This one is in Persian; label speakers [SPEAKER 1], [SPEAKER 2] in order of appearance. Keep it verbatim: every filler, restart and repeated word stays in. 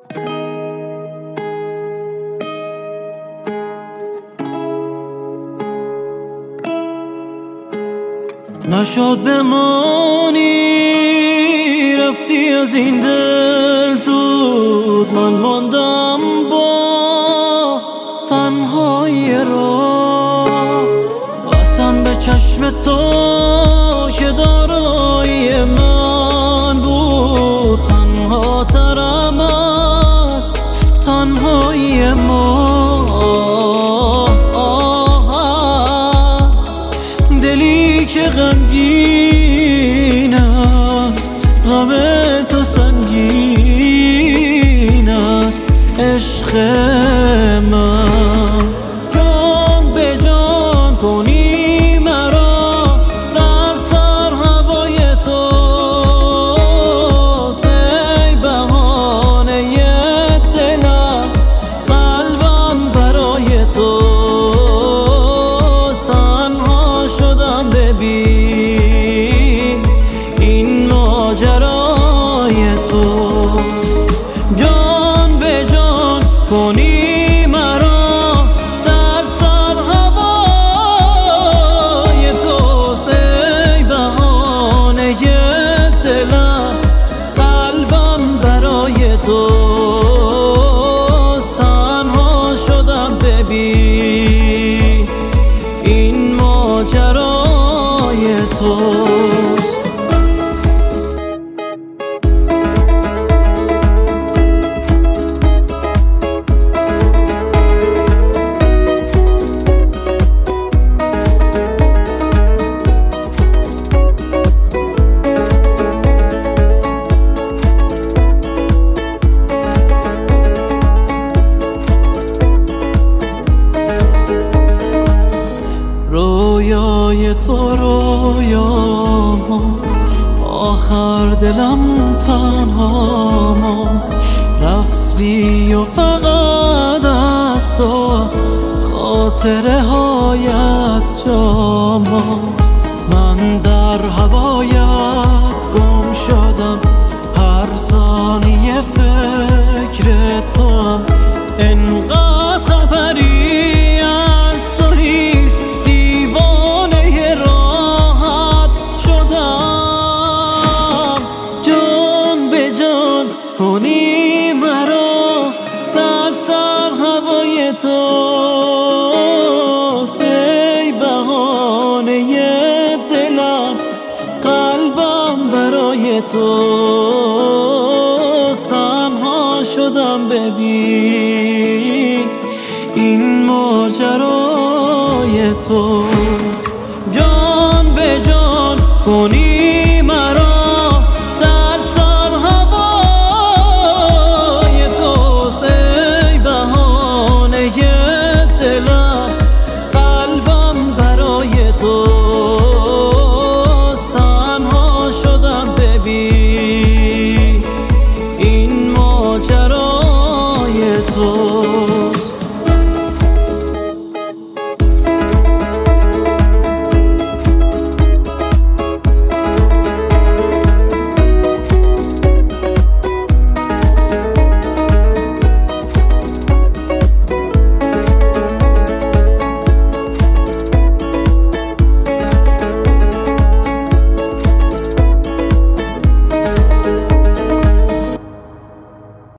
[SPEAKER 1] نشد بمانی، رفتی از این دل زود، من ماندم با تنهایی راه. قسم به چشم تو که دارایی من بود، تنها ترم از تنهایی ما. دلی که غمگین است، غم تو سنگین است عشق من. جان به جان کنی مرا، در سر هوای توست. ای بهانه دلم، قلبم برای توست. تنها شدم ببین، این ماجرای توست. جان به جان کنی مرا، در سر هوای توست. ای بهانه دلم، قلبم برای توست. تنها شدم ببین، این ماجرای توست. رویای تو رویاما، آخر دلم تنها ما. رفتی و فقط از تو خاطره هایت جاما. من در هوایت گم شدم، هر ثانیه فکر توام. انقدر خبری از تو نیست، دیوانه راحت شدم. جان به جان کنی مرا، در سر هوای توست. ای بهانه دلم، قلبم برای توست. تنها شدم ببین، این ماجرای توست. جان به جان کنی